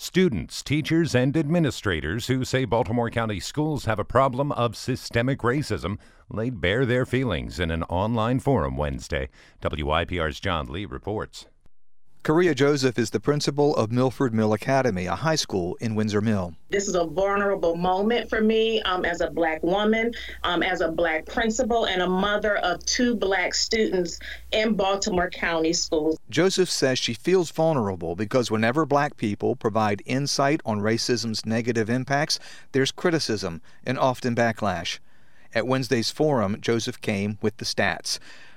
Students, teachers, and administrators who say Baltimore County schools have a problem of systemic racism laid bare their feelings in an online forum Wednesday. WYPR's John Lee reports. Korea Joseph is the principal of Milford Mill Academy, a high school in Windsor Mill. This is a vulnerable moment for me as a Black woman, as a Black principal, and a mother of 2 Black students in Baltimore County schools. Joseph says she feels vulnerable because whenever Black people provide insight on racism's negative impacts, there's criticism and often backlash. At Wednesday's forum, Joseph came with the stats.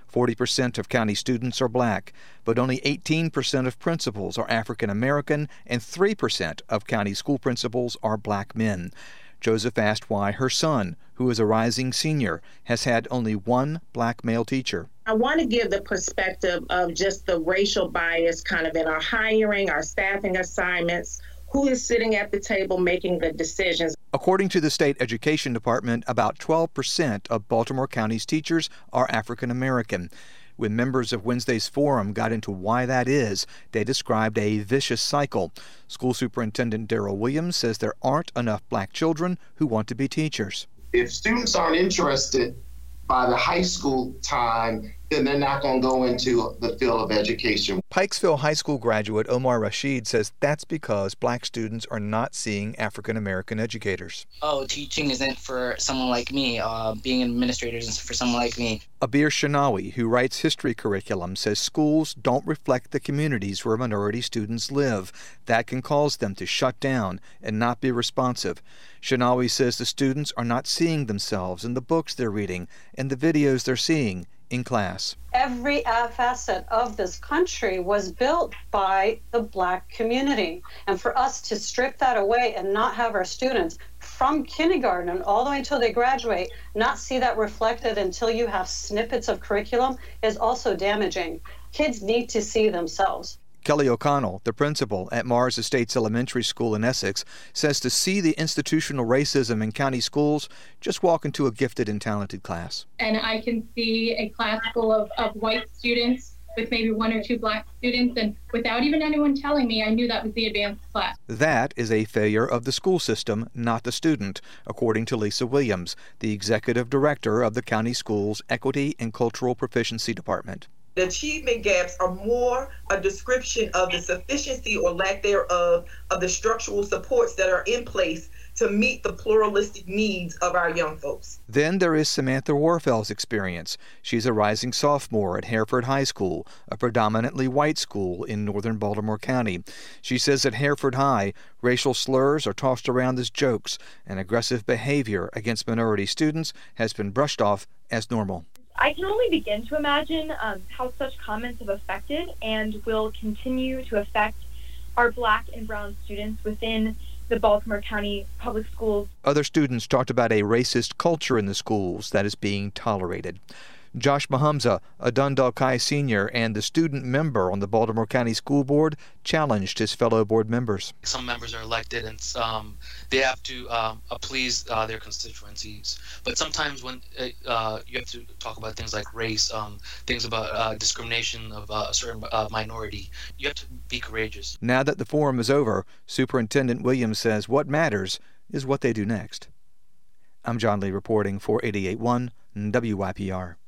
40% of county students are Black, but only 18% of principals are African American, and 3% of county school principals are Black men. Joseph asked why her son, who is a rising senior, has had only 1 Black male teacher. I want to give the perspective of just the racial bias kind of in our hiring, our staffing assignments, who is sitting at the table making the decisions. According to the State Education Department, about 12% of Baltimore County's teachers are African American. When members of Wednesday's forum got into why that is, they described a vicious cycle. School Superintendent Darrell Williams says there aren't enough Black children who want to be teachers. If students aren't interested by the high school time, then they're not going to go into the field of education. Pikesville High School graduate Omar Rashid says that's because Black students are not seeing African American educators. Teaching isn't for someone like me. Being an administrator isn't for someone like me. Abir Shanawi, who writes history curriculum, says schools don't reflect the communities where minority students live. That can cause them to shut down and not be responsive. Shanawi says the students are not seeing themselves in the books they're reading and the videos they're seeing in class. Every facet of this country was built by the Black community. And for us to strip that away and not have our students from kindergarten and all the way until they graduate, not see that reflected until you have snippets of curriculum is also damaging. Kids need to see themselves. Kelly O'Connell, the principal at Mars Estates Elementary School in Essex, says to see the institutional racism in county schools, just walk into a gifted and talented class. And I can see a class full of white students with maybe 1 or 2 Black students, and without even anyone telling me, I knew that was the advanced class. That is a failure of the school system, not the student, according to Lisa Williams, the executive director of the county school's Equity and Cultural Proficiency Department. The achievement gaps are more a description of the sufficiency or lack thereof of the structural supports that are in place to meet the pluralistic needs of our young folks. Then there is Samantha Warfell's experience. She's a rising sophomore at Hereford High School, a predominantly white school in northern Baltimore County. She says at Hereford High, racial slurs are tossed around as jokes, and aggressive behavior against minority students has been brushed off as normal. I can only begin to imagine how such comments have affected and will continue to affect our Black and brown students within the Baltimore County Public Schools. Other students talked about a racist culture in the schools that is being tolerated. Josh Mahamza, a Dundalk High senior and the student member on the Baltimore County School Board, challenged his fellow board members. Some members are elected and they have to please their constituencies. But sometimes when you have to talk about things like race, things about discrimination of a certain minority, you have to be courageous. Now that the forum is over, Superintendent Williams says what matters is what they do next. I'm John Lee reporting for 88.1 WYPR.